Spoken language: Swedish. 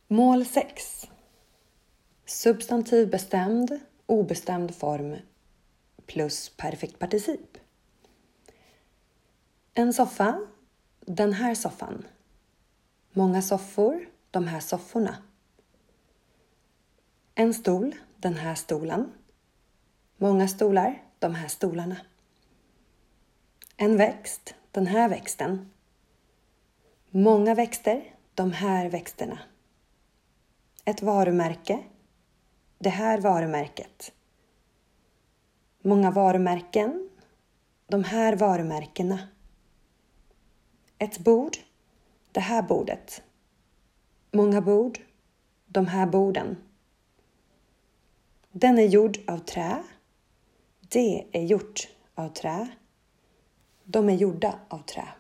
Mål 6. Substantiv bestämd, obestämd form plus perfekt particip. En soffa, den här soffan. Många soffor, de här sofforna. En stol, den här stolen. Många stolar, de här stolarna. En växt, den här växten. Många växter, de här växterna. Ett varumärke, det här varumärket. Många varumärken, de här varumärkena. Ett bord, det här bordet. Många bord, de här borden. Den är gjord av trä. Det är gjort av trä. De är gjorda av trä.